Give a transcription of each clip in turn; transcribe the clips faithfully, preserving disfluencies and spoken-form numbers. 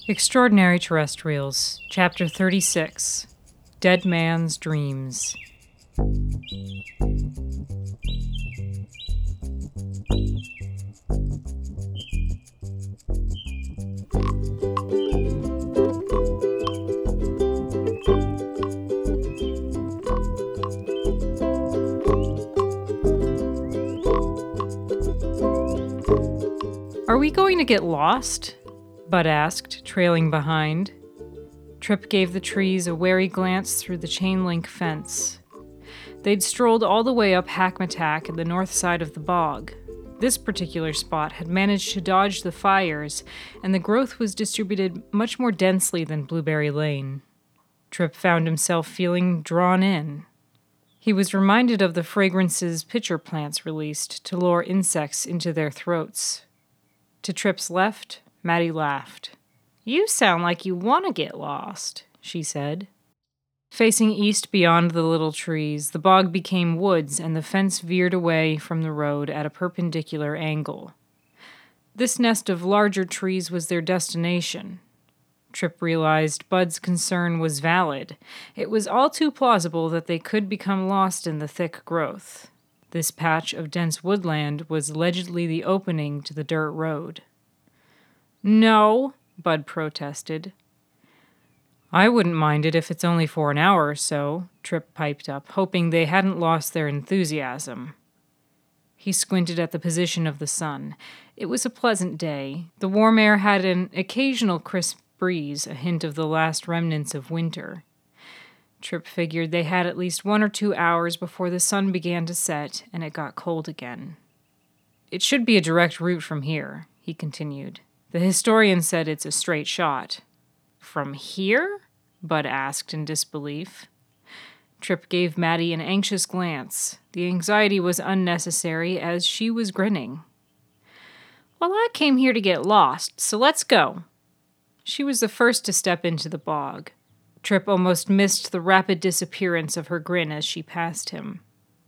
Extraordinary Terrestrials, Chapter thirty-six, Dead Man's Dreams. Are we going to get lost? Bud asked, trailing behind. Trip gave the trees a wary glance through the chain-link fence. They'd strolled all the way up Hackmatack at the north side of the bog. This particular spot had managed to dodge the fires, and the growth was distributed much more densely than Blueberry Lane. Trip found himself feeling drawn in. He was reminded of the fragrances pitcher plants released to lure insects into their throats. To Trip's left, Maddie laughed. "You sound like you want to get lost," she said. Facing east beyond the little trees, the bog became woods and the fence veered away from the road at a perpendicular angle. This nest of larger trees was their destination. Trip realized Bud's concern was valid. It was all too plausible that they could become lost in the thick growth. This patch of dense woodland was allegedly the opening to the dirt road. "No," Bud protested. "I wouldn't mind it if it's only for an hour or so," Trip piped up, hoping they hadn't lost their enthusiasm. He squinted at the position of the sun. It was a pleasant day. The warm air had an occasional crisp breeze, a hint of the last remnants of winter. Trip figured they had at least one or two hours before the sun began to set and it got cold again. "It should be a direct route from here," he continued. "The historian said it's a straight shot." "From here?" Bud asked in disbelief. Trip gave Maddie an anxious glance. The anxiety was unnecessary as she was grinning. "Well, I came here to get lost, so let's go." She was the first to step into the bog. Trip almost missed the rapid disappearance of her grin as she passed him.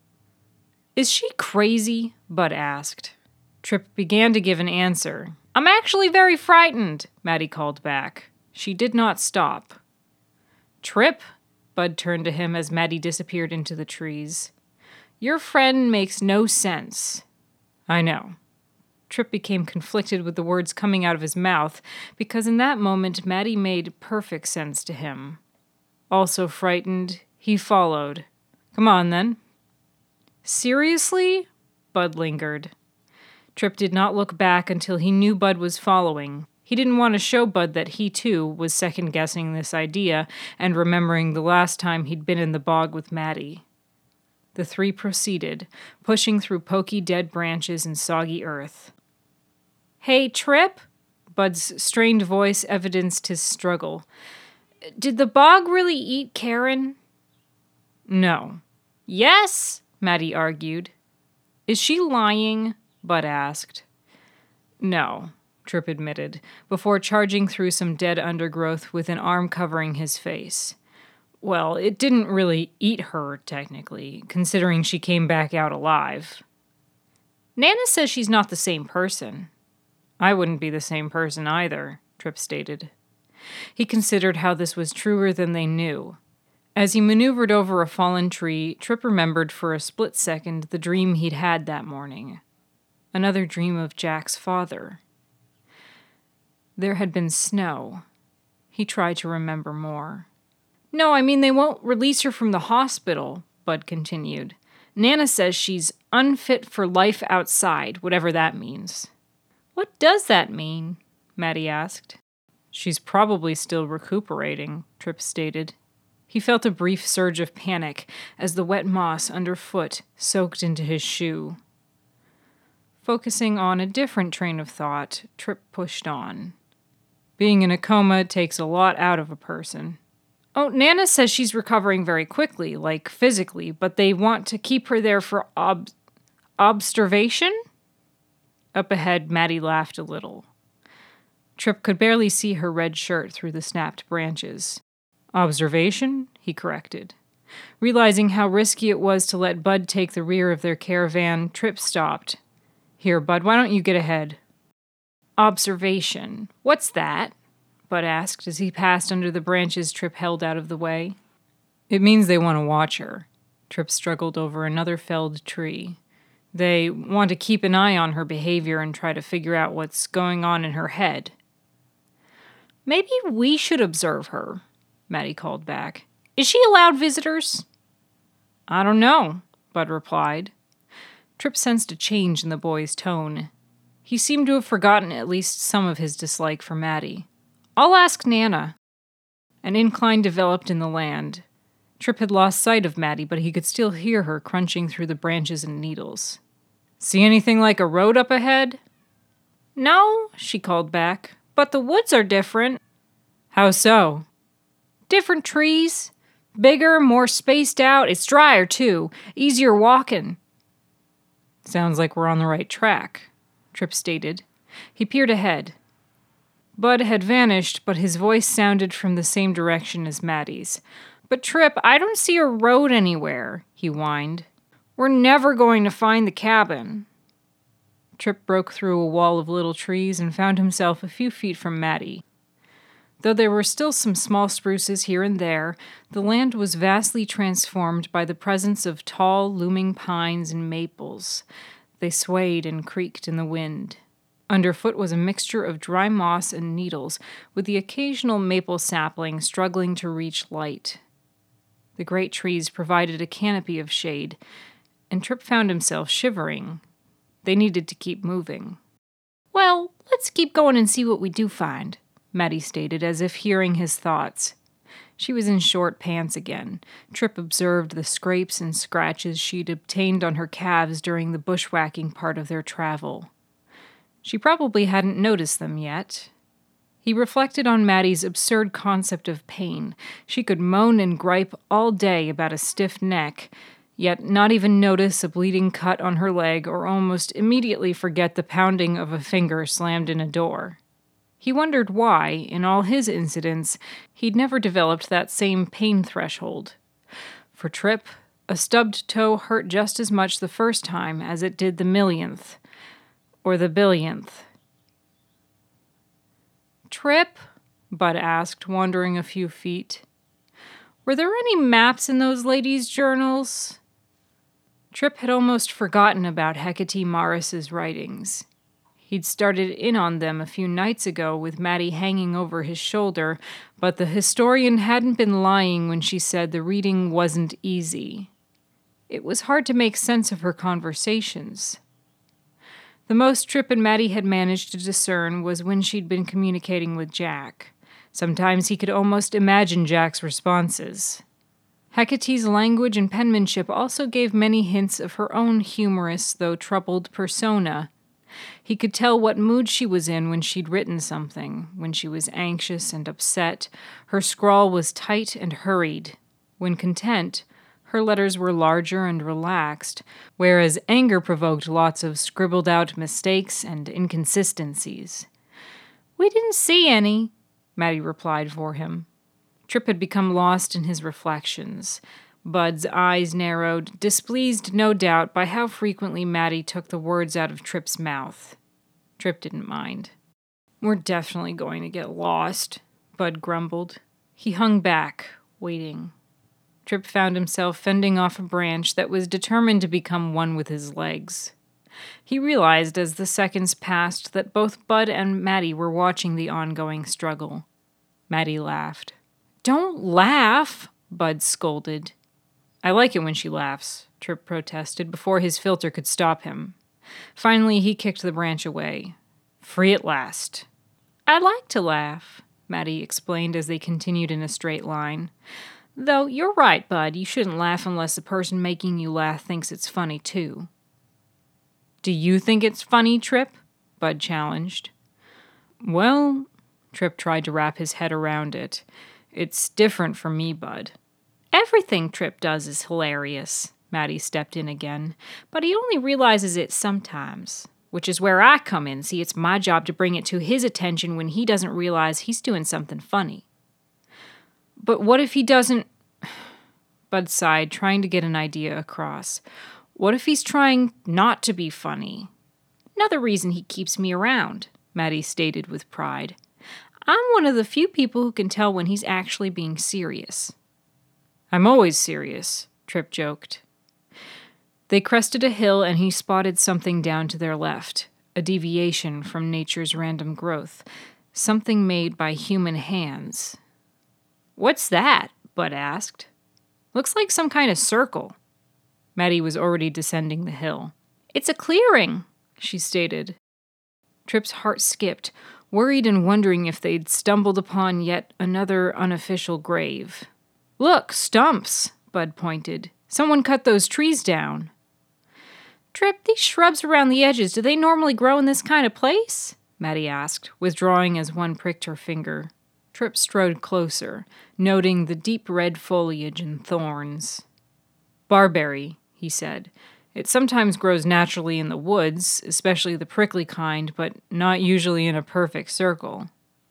"Is she crazy?" Bud asked. Trip began to give an answer. "I'm actually very frightened," Maddie called back. She did not stop. "Trip," Bud turned to him as Maddie disappeared into the trees. "Your friend makes no sense." "I know." Trip became conflicted with the words coming out of his mouth, because in that moment Maddie made perfect sense to him. Also frightened, he followed. "Come on, then." "Seriously?" Bud lingered. Trip did not look back until he knew Bud was following. He didn't want to show Bud that he, too, was second-guessing this idea and remembering the last time he'd been in the bog with Maddie. The three proceeded, pushing through poky dead branches and soggy earth. "Hey, Trip?" Bud's strained voice evidenced his struggle. "Did the bog really eat Karen?" "No." "Yes," Maddie argued. "Is she lying?" Bud asked. "No," Trip admitted, before charging through some dead undergrowth with an arm covering his face. "Well, it didn't really eat her, technically, considering she came back out alive." "Nana says she's not the same person." "I wouldn't be the same person either," Trip stated. He considered how this was truer than they knew. As he maneuvered over a fallen tree, Trip remembered for a split second the dream he'd had that morning. Another dream of Jack's father. There had been snow. He tried to remember more. "No, I mean they won't release her from the hospital," Bud continued. "Nana says she's unfit for life outside, whatever that means." "What does that mean?" Maddie asked. "She's probably still recuperating," Trip stated. He felt a brief surge of panic as the wet moss underfoot soaked into his shoe. Focusing on a different train of thought, Trip pushed on. "Being in a coma takes a lot out of a person." "Oh, Nana says she's recovering very quickly, like physically, but they want to keep her there for ob... observation?" Up ahead, Maddie laughed a little. Trip could barely see her red shirt through the snapped branches. "Observation?" he corrected. Realizing how risky it was to let Bud take the rear of their caravan, Trip stopped. "Here, Bud, why don't you get ahead?" "Observation. What's that?" Bud asked as he passed under the branches Trip held out of the way. It means they want to watch her. Trip struggled over another felled tree. They want to keep an eye on her behavior and try to figure out what's going on in her head. Maybe we should observe her, Maddie called back. Is she allowed visitors? I don't know, Bud replied. Trip sensed a change in the boy's tone. He seemed to have forgotten at least some of his dislike for Maddie. I'll ask Nana. An incline developed in the land. Trip had lost sight of Maddie, but he could still hear her crunching through the branches and needles. See anything like a road up ahead? No, she called back, but the woods are different. How so? Different trees. Bigger, more spaced out. It's drier, too. Easier walking. Sounds like we're on the right track, Trip stated. He peered ahead. Bud had vanished, but his voice sounded from the same direction as Maddie's. But Trip, I don't see a road anywhere, he whined. We're never going to find the cabin. Trip broke through a wall of little trees and found himself a few feet from Maddie. Though there were still some small spruces here and there, the land was vastly transformed by the presence of tall, looming pines and maples. They swayed and creaked in the wind. Underfoot was a mixture of dry moss and needles, with the occasional maple sapling struggling to reach light. The great trees provided a canopy of shade, and Trip found himself shivering. They needed to keep moving. Well, let's keep going and see what we do find, Maddie stated, as if hearing his thoughts. She was in short pants again. Trip observed the scrapes and scratches she'd obtained on her calves during the bushwhacking part of their travel. She probably hadn't noticed them yet. He reflected on Maddie's absurd concept of pain. She could moan and gripe all day about a stiff neck, yet not even notice a bleeding cut on her leg or almost immediately forget the pounding of a finger slammed in a door. He wondered why, in all his incidents, he'd never developed that same pain threshold. For Trip, a stubbed toe hurt just as much the first time as it did the millionth, or the billionth. Trip? Bud asked, wandering a few feet. Were there any maps in those ladies' journals? Trip had almost forgotten about Hecate Morris's writings. He'd started in on them a few nights ago with Maddie hanging over his shoulder, but the historian hadn't been lying when she said the reading wasn't easy. It was hard to make sense of her conversations. The most Trip and Maddie had managed to discern was when she'd been communicating with Jack. Sometimes he could almost imagine Jack's responses. Hecate's language and penmanship also gave many hints of her own humorous, though troubled, persona. He could tell what mood she was in when she'd written something. When she was anxious and upset, her scrawl was tight and hurried. When content, her letters were larger and relaxed, whereas anger provoked lots of scribbled-out mistakes and inconsistencies. We didn't see any, Maddie replied for him. Trip had become lost in his reflections. Bud's eyes narrowed, displeased no doubt by how frequently Maddie took the words out of Trip's mouth. Trip didn't mind. We're definitely going to get lost, Bud grumbled. He hung back, waiting. Trip found himself fending off a branch that was determined to become one with his legs. He realized as the seconds passed that both Bud and Maddie were watching the ongoing struggle. Maddie laughed. Don't laugh, Bud scolded. I like it when she laughs, Trip protested before his filter could stop him. Finally, he kicked the branch away. Free at last. I like to laugh, Maddie explained as they continued in a straight line. Though you're right, Bud, you shouldn't laugh unless the person making you laugh thinks it's funny, too. Do you think it's funny, Trip? Bud challenged. Well, Trip tried to wrap his head around it. It's different for me, Bud. Everything Trip does is hilarious, Maddie stepped in again, but he only realizes it sometimes, which is where I come in. See, it's my job to bring it to his attention when he doesn't realize he's doing something funny. But what if he doesn't... Bud sighed, trying to get an idea across. What if he's trying not to be funny? Another reason he keeps me around, Maddie stated with pride. I'm one of the few people who can tell when he's actually being serious. I'm always serious, Trip joked. They crested a hill and he spotted something down to their left, a deviation from nature's random growth, something made by human hands. What's that? Bud asked. Looks like some kind of circle. Maddie was already descending the hill. It's a clearing, she stated. Trip's heart skipped, worried and wondering if they'd stumbled upon yet another unofficial grave. Look, stumps, Bud pointed. Someone cut those trees down. Trip, these shrubs around the edges, do they normally grow in this kind of place? Maddie asked, withdrawing as one pricked her finger. Trip strode closer, noting the deep red foliage and thorns. Barberry, he said. It sometimes grows naturally in the woods, especially the prickly kind, but not usually in a perfect circle.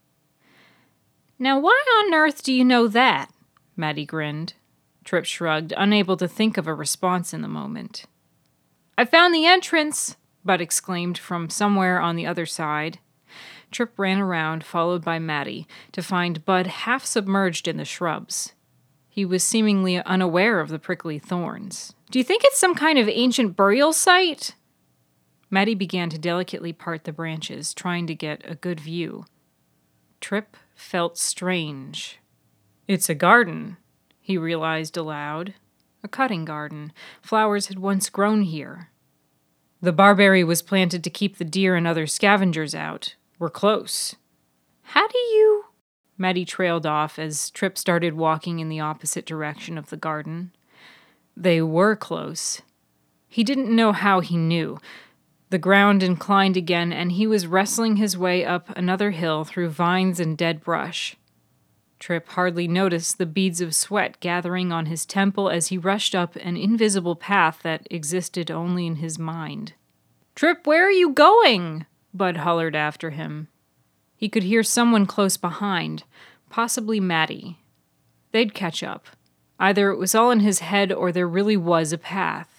Now why on earth do you know that? Maddie grinned. Trip shrugged, unable to think of a response in the moment. I found the entrance, Bud exclaimed from somewhere on the other side. Trip ran around, followed by Maddie, to find Bud half submerged in the shrubs. He was seemingly unaware of the prickly thorns. Do you think it's some kind of ancient burial site? Maddie began to delicately part the branches, trying to get a good view. Trip felt strange. It's a garden, he realized aloud. A cutting garden. Flowers had once grown here. The barberry was planted to keep the deer and other scavengers out. We're close. How do you... Maddie trailed off as Trip started walking in the opposite direction of the garden. They were close. He didn't know how he knew. The ground inclined again, and he was wrestling his way up another hill through vines and dead brush. Trip hardly noticed the beads of sweat gathering on his temple as he rushed up an invisible path that existed only in his mind. Trip, where are you going? Bud hollered after him. He could hear someone close behind, possibly Maddie. They'd catch up. Either it was all in his head or there really was a path.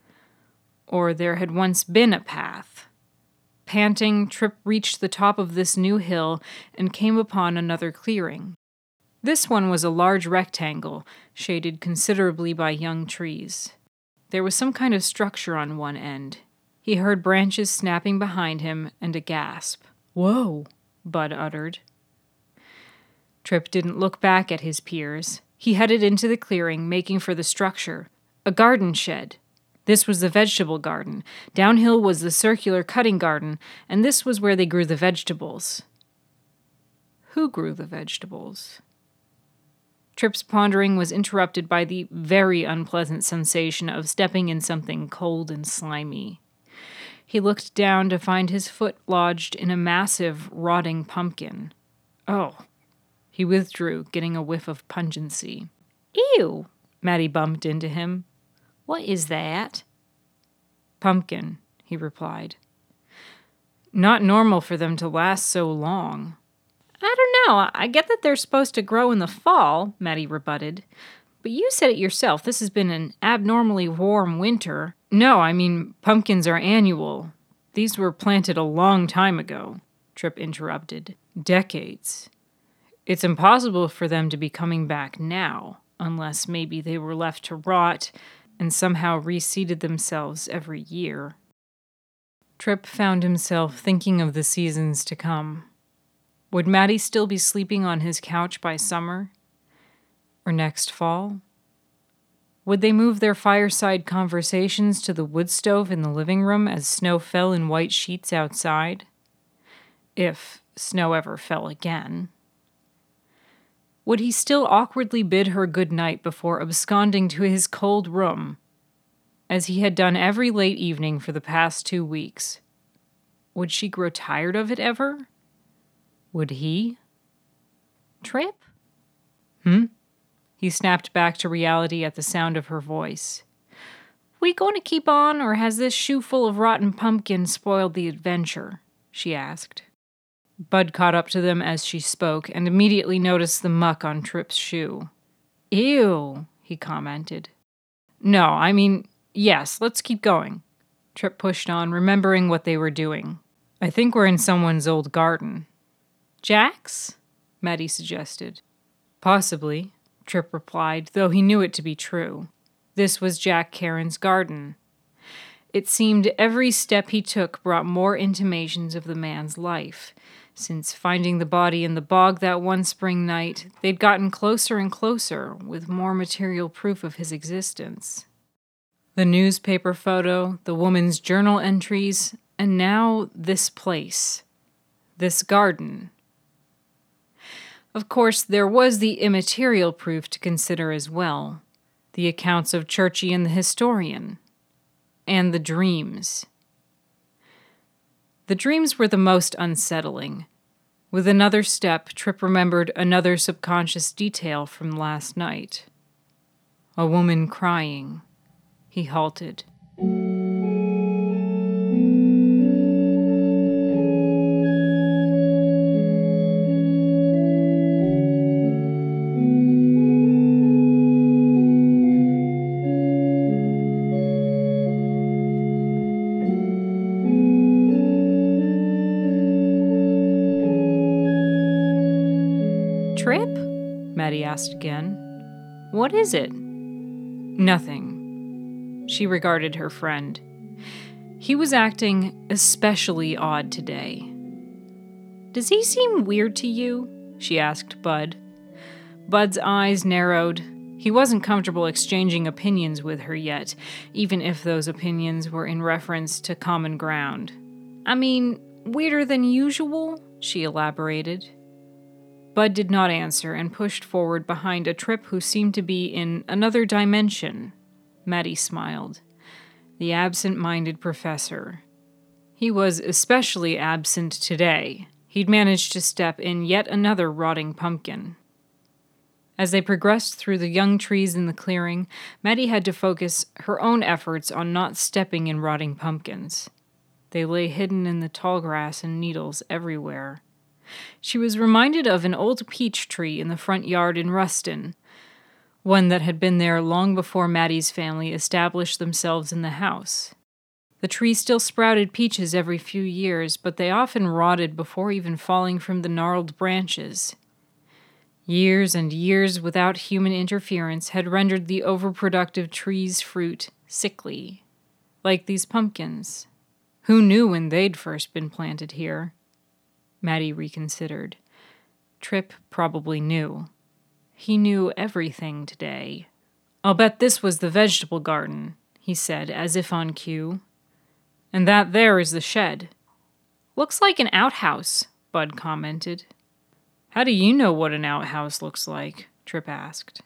Or there had once been a path. Panting, Trip reached the top of this new hill and came upon another clearing. This one was a large rectangle, shaded considerably by young trees. There was some kind of structure on one end. He heard branches snapping behind him and a gasp. Whoa, Bud uttered. Trip didn't look back at his peers. He headed into the clearing, making for the structure. A garden shed. This was the vegetable garden. Downhill was the circular cutting garden, and this was where they grew the vegetables. Who grew the vegetables? Trip's pondering was interrupted by the very unpleasant sensation of stepping in something cold and slimy. He looked down to find his foot lodged in a massive, rotting pumpkin. Oh. He withdrew, getting a whiff of pungency. Ew, Maddie bumped into him. What is that? Pumpkin, he replied. Not normal for them to last so long. I don't know. I get that they're supposed to grow in the fall, Maddie rebutted. But you said it yourself. This has been an abnormally warm winter. No, I mean, pumpkins are annual. These were planted a long time ago, Trip interrupted. Decades. It's impossible for them to be coming back now, unless maybe they were left to rot and somehow reseeded themselves every year. Trip found himself thinking of the seasons to come. Would Maddie still be sleeping on his couch by summer? Or next fall? Would they move their fireside conversations to the wood stove in the living room as snow fell in white sheets outside? If snow ever fell again. Would he still awkwardly bid her good night before absconding to his cold room, as he had done every late evening for the past two weeks? Would she grow tired of it ever? Would he? Trip? Hmm? He snapped back to reality at the sound of her voice. We going to keep on, or has this shoe full of rotten pumpkin spoiled the adventure? She asked. Bud caught up to them as she spoke and immediately noticed the muck on Trip's shoe. Ew, he commented. No, I mean, yes, let's keep going. Trip pushed on, remembering what they were doing. I think we're in someone's old garden. Jack's? Maddie suggested. Possibly, Tripp replied, though he knew it to be true. This was Jack Cairns' garden. It seemed every step he took brought more intimations of the man's life. Since finding the body in the bog that one spring night, they'd gotten closer and closer, with more material proof of his existence. The newspaper photo, the woman's journal entries, and now this place, this garden. Of course, there was the immaterial proof to consider as well, the accounts of Churchy and the historian, and the dreams. The dreams were the most unsettling. With another step, Tripp remembered another subconscious detail from last night. A woman crying. He halted. Tripp? Maddie asked again. What is it? Nothing. She regarded her friend. He was acting especially odd today. Does he seem weird to you? She asked Bud. Bud's eyes narrowed. He wasn't comfortable exchanging opinions with her yet, even if those opinions were in reference to common ground. I mean, weirder than usual, she elaborated. Bud did not answer and pushed forward behind a Tripp who seemed to be in another dimension. Maddie smiled. The absent-minded professor. He was especially absent today. He'd managed to step in yet another rotting pumpkin. As they progressed through the young trees in the clearing, Maddie had to focus her own efforts on not stepping in rotting pumpkins. They lay hidden in the tall grass and needles everywhere. She was reminded of an old peach tree in the front yard in Ruston, one that had been there long before Maddie's family established themselves in the house. The tree still sprouted peaches every few years, but they often rotted before even falling from the gnarled branches. Years and years without human interference had rendered the overproductive tree's fruit sickly, like these pumpkins. Who knew when they'd first been planted here? Maddie reconsidered. Tripp probably knew. He knew everything today. I'll bet this was the vegetable garden, he said, as if on cue. And that there is the shed. Looks like an outhouse, Bud commented. How do you know what an outhouse looks like? Tripp asked.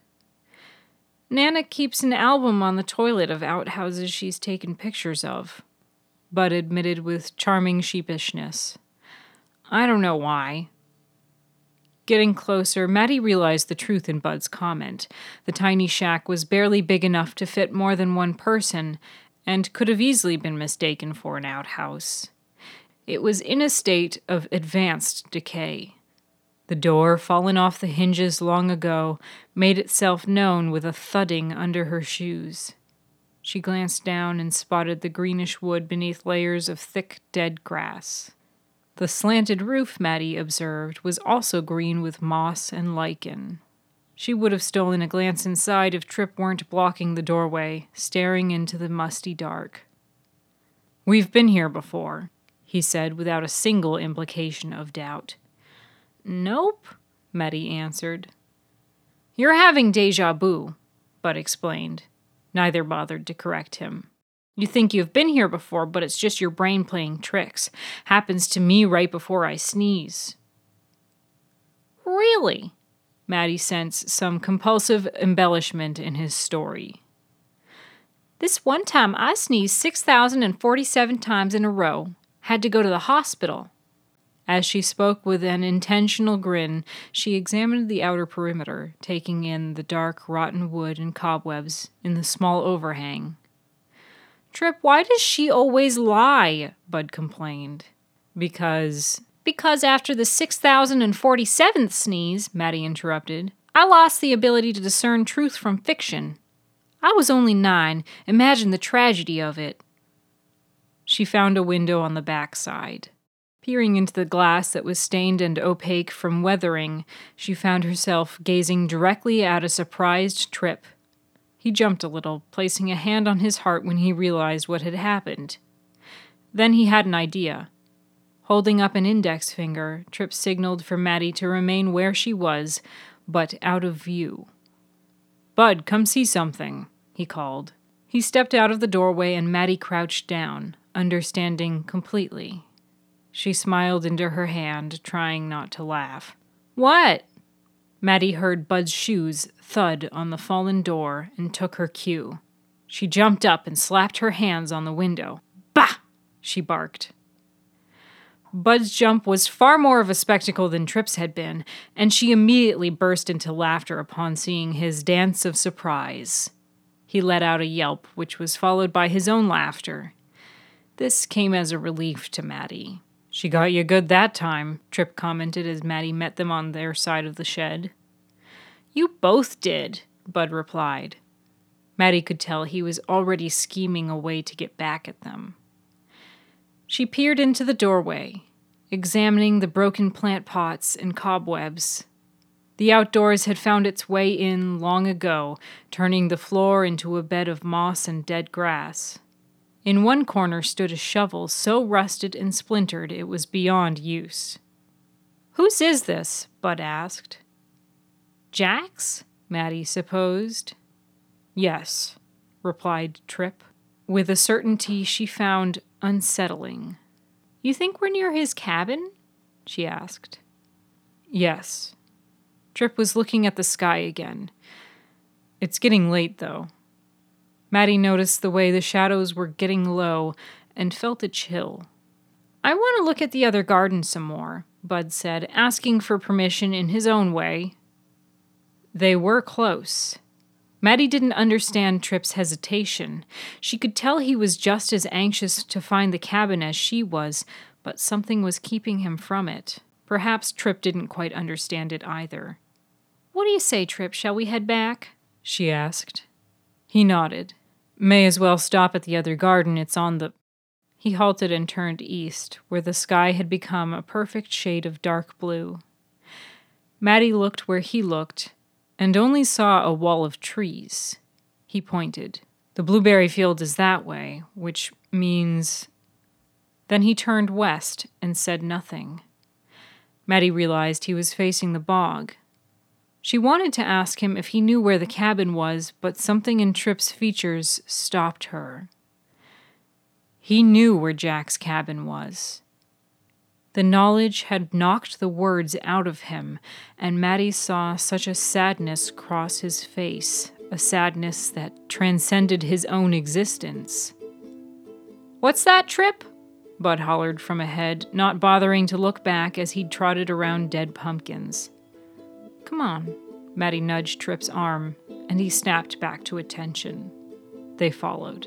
Nana keeps an album on the toilet of outhouses she's taken pictures of, Bud admitted with charming sheepishness. I don't know why. Getting closer, Maddie realized the truth in Bud's comment. The tiny shack was barely big enough to fit more than one person, and could have easily been mistaken for an outhouse. It was in a state of advanced decay. The door, fallen off the hinges long ago, made itself known with a thudding under her shoes. She glanced down and spotted the greenish wood beneath layers of thick, dead grass. The slanted roof, Maddie observed, was also green with moss and lichen. She would have stolen a glance inside if Tripp weren't blocking the doorway, staring into the musty dark. We've been here before, he said without a single implication of doubt. Nope, Maddie answered. You're having déjà vu, Bud explained. Neither bothered to correct him. You think you've been here before, but it's just your brain playing tricks. Happens to me right before I sneeze. Really? Maddie sensed some compulsive embellishment in his story. This one time I sneezed six thousand forty-seven times in a row. Had to go to the hospital. As she spoke with an intentional grin, she examined the outer perimeter, taking in the dark, rotten wood and cobwebs in the small overhang. Tripp, why does she always lie? Bud complained. Because... Because after the six thousand forty-seventh sneeze, Maddie interrupted, I lost the ability to discern truth from fiction. I was only nine. Imagine the tragedy of it. She found a window on the back side. Peering into the glass that was stained and opaque from weathering, she found herself gazing directly at a surprised Trip. He jumped a little, placing a hand on his heart when he realized what had happened. Then he had an idea. Holding up an index finger, Trip signaled for Maddie to remain where she was, but out of view. "Bud, come see something," he called. He stepped out of the doorway and Maddie crouched down, understanding completely. She smiled into her hand, trying not to laugh. "What?" Maddie heard Bud's shoes thud on the fallen door and took her cue. She jumped up and slapped her hands on the window. "Bah!" she barked. Bud's jump was far more of a spectacle than Trip's had been, and she immediately burst into laughter upon seeing his dance of surprise. He let out a yelp, which was followed by his own laughter. This came as a relief to Maddie. "She got you good that time," Trip commented as Maddie met them on their side of the shed. "You both did," Bud replied. Maddie could tell he was already scheming a way to get back at them. She peered into the doorway, examining the broken plant pots and cobwebs. The outdoors had found its way in long ago, turning the floor into a bed of moss and dead grass. In one corner stood a shovel so rusted and splintered it was beyond use. "Whose is this?" Bud asked. "Jack's?" Maddie supposed. "Yes," replied Trip, with a certainty she found unsettling. "You think we're near his cabin?" she asked. "Yes." Trip was looking at the sky again. "It's getting late, though." Maddie noticed the way the shadows were getting low and felt a chill. "I want to look at the other garden some more," Bud said, asking for permission in his own way. They were close. Maddie didn't understand Trip's hesitation. She could tell he was just as anxious to find the cabin as she was, but something was keeping him from it. Perhaps Trip didn't quite understand it either. "What do you say, Trip? Shall we head back?" she asked. He nodded. "May as well stop at the other garden. It's on the..." He halted and turned east, where the sky had become a perfect shade of dark blue. Maddie looked where he looked, and only saw a wall of trees. He pointed. "The blueberry field is that way, which means..." Then he turned west and said nothing. Maddie realized he was facing the bog. She wanted to ask him if he knew where the cabin was, but something in Trip's features stopped her. He knew where Jack's cabin was. The knowledge had knocked the words out of him, and Maddie saw such a sadness cross his face, a sadness that transcended his own existence. "What's that, Trip?" Bud hollered from ahead, not bothering to look back as he trotted around dead pumpkins. "Come on." Maddie nudged Trip's arm, and he snapped back to attention. They followed.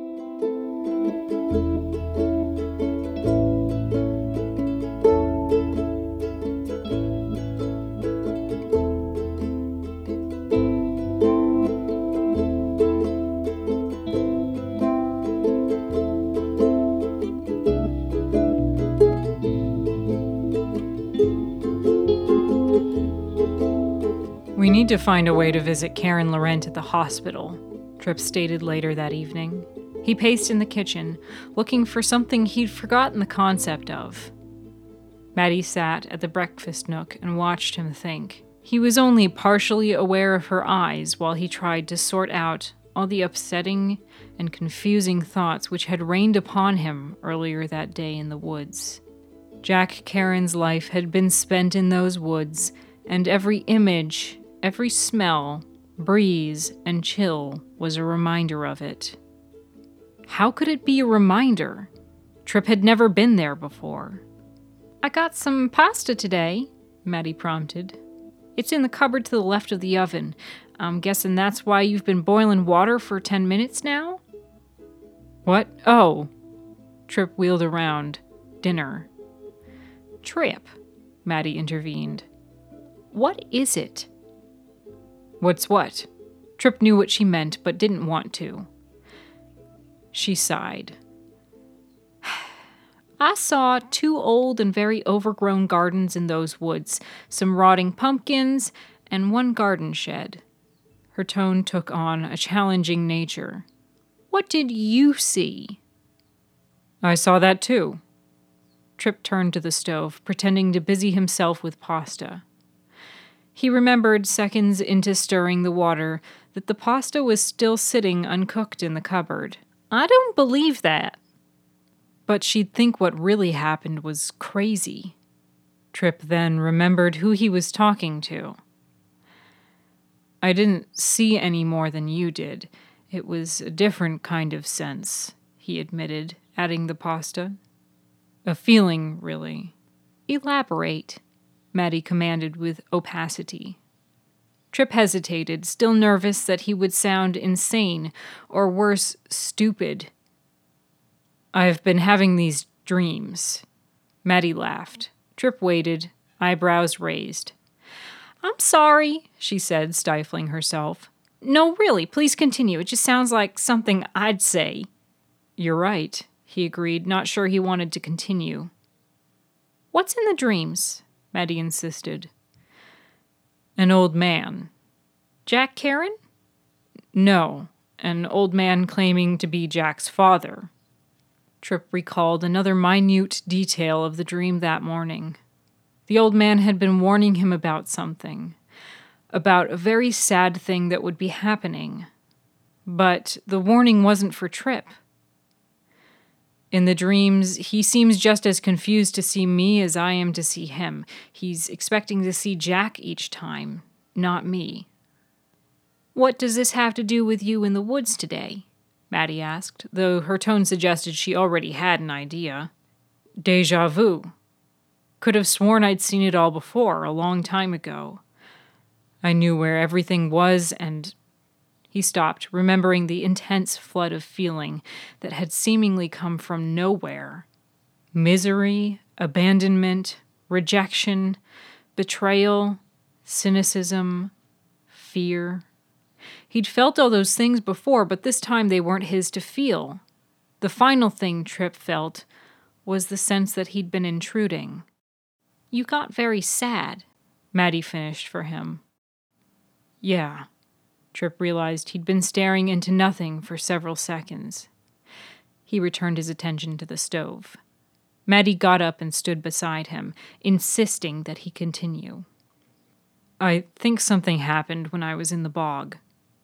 "We need to find a way to visit Karen Laurent at the hospital," Trip stated later that evening. He paced in the kitchen, looking for something he'd forgotten the concept of. Maddie sat at the breakfast nook and watched him think. He was only partially aware of her eyes while he tried to sort out all the upsetting and confusing thoughts which had rained upon him earlier that day in the woods. Jack Karen's life had been spent in those woods, and every image, every smell, breeze, and chill was a reminder of it. How could it be a reminder? Trip had never been there before. "I got some pasta today," Maddie prompted. "It's in the cupboard to the left of the oven. I'm guessing that's why you've been boiling water for ten minutes now?" "What? Oh." Trip wheeled around. "Dinner." "Trip," Maddie intervened. "What is it?" "What's what?" Trip knew what she meant, but didn't want to. She sighed. I saw two old and very overgrown gardens in those woods, some rotting pumpkins, and one garden shed. Her tone took on a challenging nature. What did you see? I saw that too. Trip turned to the stove, pretending to busy himself with pasta. He remembered, seconds into stirring the water, that the pasta was still sitting uncooked in the cupboard. I don't believe that. But she'd think what really happened was crazy. Trip then remembered who he was talking to. I didn't see any more than you did. It was a different kind of sense, he admitted, adding the pasta. A feeling, really. Elaborate, Maddie commanded with opacity. Trip hesitated, still nervous that he would sound insane, or worse, stupid. I've been having these dreams. Maddie laughed. Trip waited, eyebrows raised. I'm sorry, she said, stifling herself. No, really, please continue. It just sounds like something I'd say. You're right, he agreed, not sure he wanted to continue. What's in the dreams? Maddie insisted. An old man. Jack Karen? No, an old man claiming to be Jack's father. Trip recalled another minute detail of the dream that morning. The old man had been warning him about something, about a very sad thing that would be happening. But the warning wasn't for Trip. In the dreams, he seems just as confused to see me as I am to see him. He's expecting to see Jack each time, not me. What does this have to do with you in the woods today? Maddie asked, though her tone suggested she already had an idea. Deja vu. Could have sworn I'd seen it all before, a long time ago. I knew where everything was, and... He stopped, remembering the intense flood of feeling that had seemingly come from nowhere. Misery, abandonment, rejection, betrayal, cynicism, fear. He'd felt all those things before, but this time they weren't his to feel. The final thing Trip felt was the sense that he'd been intruding. You got very sad, Maddie finished for him. Yeah. Trip realized he'd been staring into nothing for several seconds. He returned his attention to the stove. Maddie got up and stood beside him, insisting that he continue. I think something happened when I was in the bog.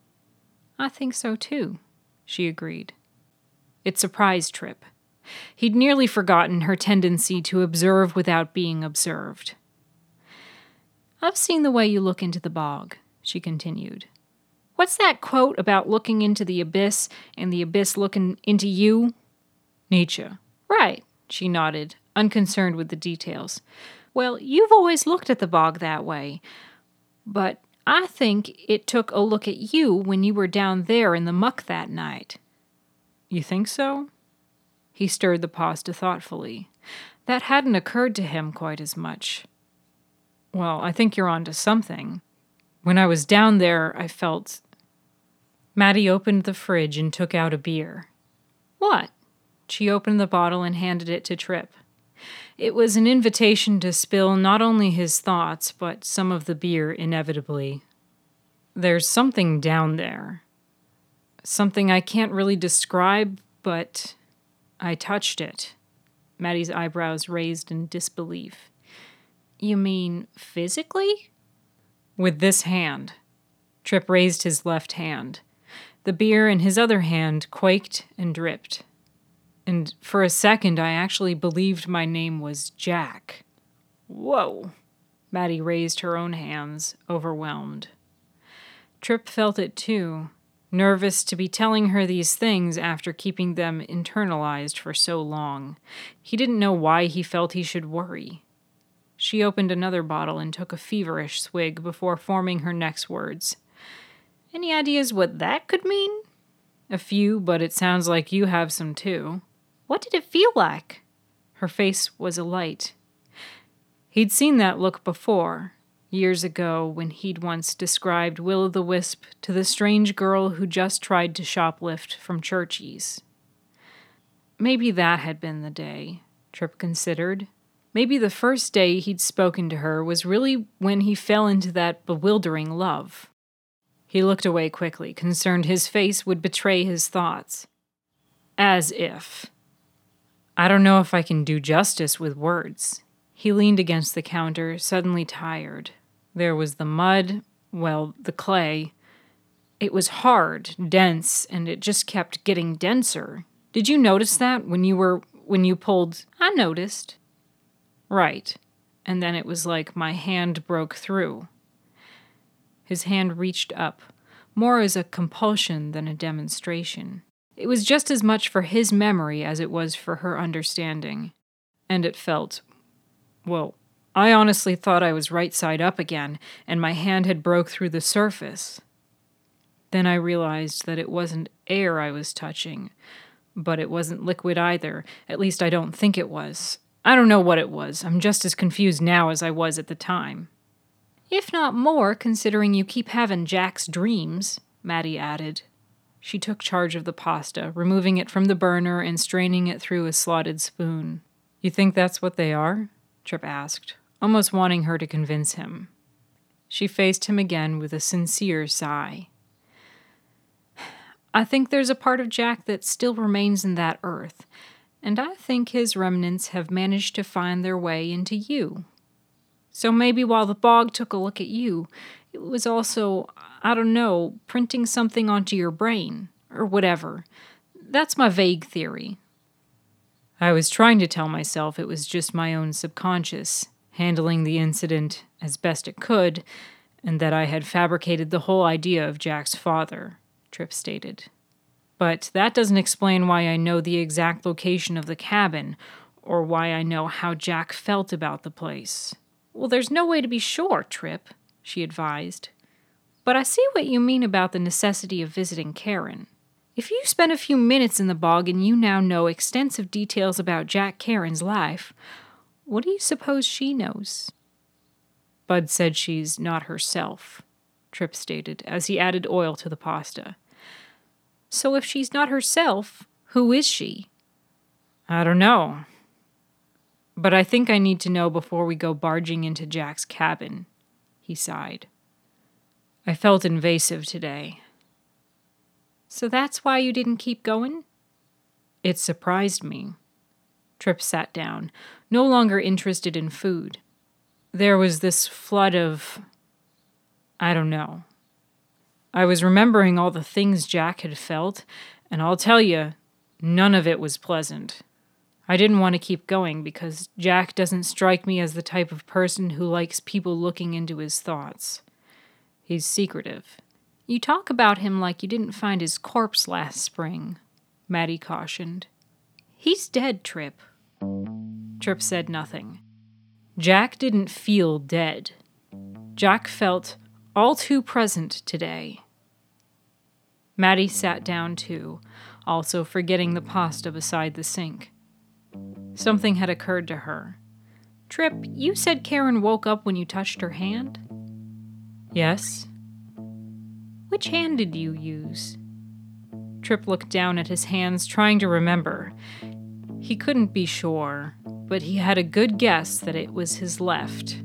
I think so too, she agreed. It surprised Trip. He'd nearly forgotten her tendency to observe without being observed. I've seen the way you look into the bog, she continued. What's that quote about looking into the abyss and the abyss looking into you? Nietzsche. Right, she nodded, unconcerned with the details. Well, you've always looked at the bog that way. But I think it took a look at you when you were down there in the muck that night. You think so? He stirred the pasta thoughtfully. That hadn't occurred to him quite as much. Well, I think you're onto something. When I was down there, I felt... Maddie opened the fridge and took out a beer. What? She opened the bottle and handed it to Trip. It was an invitation to spill not only his thoughts, but some of the beer inevitably. There's something down there. Something I can't really describe, but I touched it. Maddie's eyebrows raised in disbelief. You mean physically? With this hand. Trip raised his left hand. The beer in his other hand quaked and dripped. And for a second, I actually believed my name was Jack. Whoa. Maddie raised her own hands, overwhelmed. Trip felt it too, nervous to be telling her these things after keeping them internalized for so long. He didn't know why he felt he should worry. She opened another bottle and took a feverish swig before forming her next words. Any ideas what that could mean? A few, but it sounds like you have some too. What did it feel like? Her face was alight. He'd seen that look before, years ago when he'd once described Will-o'-the-Wisp to the strange girl who just tried to shoplift from Churchies. Maybe that had been the day, Trip considered. Maybe the first day he'd spoken to her was really when he fell into that bewildering love. He looked away quickly, concerned his face would betray his thoughts. As if. I don't know if I can do justice with words. He leaned against the counter, suddenly tired. There was the mud, well, the clay. It was hard, dense, and it just kept getting denser. Did you notice that when you were, when you pulled? I noticed. Right. And then it was like my hand broke through. His hand reached up, more as a compulsion than a demonstration. It was just as much for his memory as it was for her understanding. And it felt, well, I honestly thought I was right side up again, and my hand had broke through the surface. Then I realized that it wasn't air I was touching, but it wasn't liquid either. At least I don't think it was. I don't know what it was. I'm just as confused now as I was at the time. If not more, considering you keep having Jack's dreams, Maddie added. She took charge of the pasta, removing it from the burner and straining it through a slotted spoon. You think that's what they are? Trip asked, almost wanting her to convince him. She faced him again with a sincere sigh. I think there's a part of Jack that still remains in that earth, and I think his remnants have managed to find their way into you. So maybe while the bog took a look at you, it was also, I don't know, printing something onto your brain, or whatever. That's my vague theory. I was trying to tell myself it was just my own subconscious, handling the incident as best it could, and that I had fabricated the whole idea of Jack's father, Trip stated. But that doesn't explain why I know the exact location of the cabin, or why I know how Jack felt about the place. Well, there's no way to be sure, Trip, she advised. But I see what you mean about the necessity of visiting Karen. If you spend a few minutes in the bog and you now know extensive details about Jack Karen's life, what do you suppose she knows? Bud said she's not herself, Trip stated, as he added oil to the pasta. So if she's not herself, who is she? I don't know. But I think I need to know before we go barging into Jack's cabin, he sighed. I felt invasive today. So that's why you didn't keep going? It surprised me. Trip sat down, no longer interested in food. There was this flood of... I don't know. I was remembering all the things Jack had felt, and I'll tell you, none of it was pleasant. I didn't want to keep going because Jack doesn't strike me as the type of person who likes people looking into his thoughts. He's secretive. You talk about him like you didn't find his corpse last spring, Maddie cautioned. He's dead, Trip. Trip said nothing. Jack didn't feel dead. Jack felt all too present today. Maddie sat down too, also forgetting the pasta beside the sink. Something had occurred to her. Trip, you said Karen woke up when you touched her hand? Yes. Which hand did you use? Trip looked down at his hands, trying to remember. He couldn't be sure, but he had a good guess that it was his left.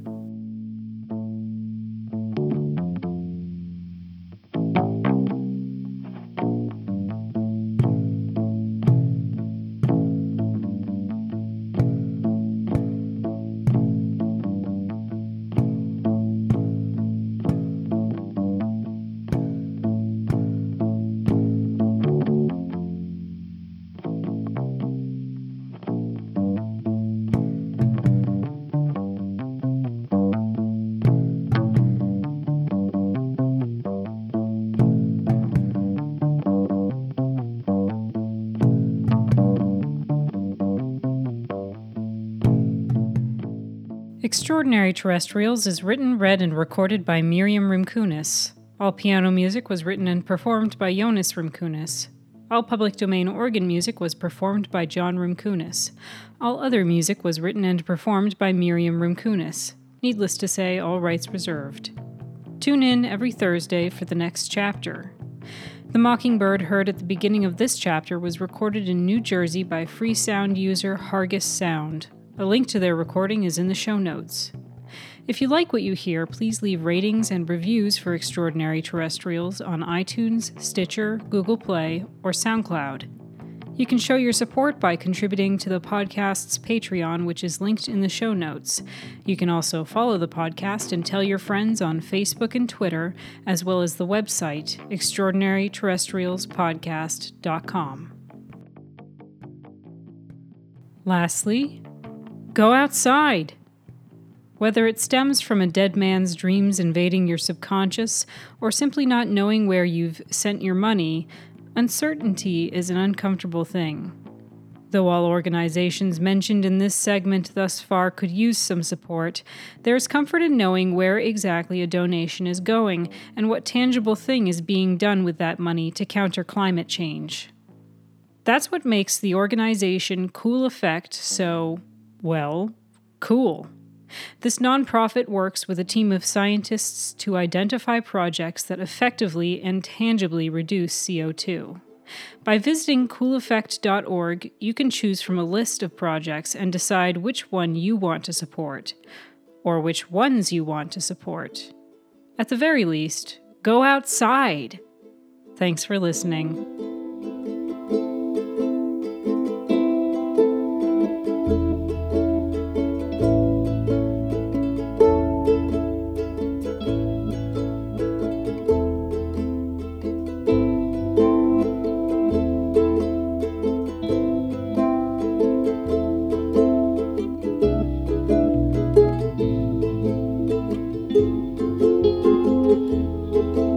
Extraordinary Terrestrials is written, read, and recorded by Miriam Rimkunis. All piano music was written and performed by Jonas Rimkunis. All public domain organ music was performed by John Rimkunis. All other music was written and performed by Miriam Rimkunis. Needless to say, all rights reserved. Tune in every Thursday for the next chapter. The mockingbird heard at the beginning of this chapter was recorded in New Jersey by free sound user Hargus Sound. A link to their recording is in the show notes. If you like what you hear, please leave ratings and reviews for Extraordinary Terrestrials on iTunes, Stitcher, Google Play, or SoundCloud. You can show your support by contributing to the podcast's Patreon, which is linked in the show notes. You can also follow the podcast and tell your friends on Facebook and Twitter, as well as the website, extraordinary terrestrials podcast dot com. Lastly, go outside. Whether it stems from a dead man's dreams invading your subconscious or simply not knowing where you've sent your money, uncertainty is an uncomfortable thing. Though all organizations mentioned in this segment thus far could use some support, there is comfort in knowing where exactly a donation is going and what tangible thing is being done with that money to counter climate change. That's what makes the organization Cool Effect so, well, cool. This nonprofit works with a team of scientists to identify projects that effectively and tangibly reduce C O two. By visiting cool effect dot org, you can choose from a list of projects and decide which one you want to support, or which ones you want to support. At the very least, go outside. Thanks for listening. Thank you.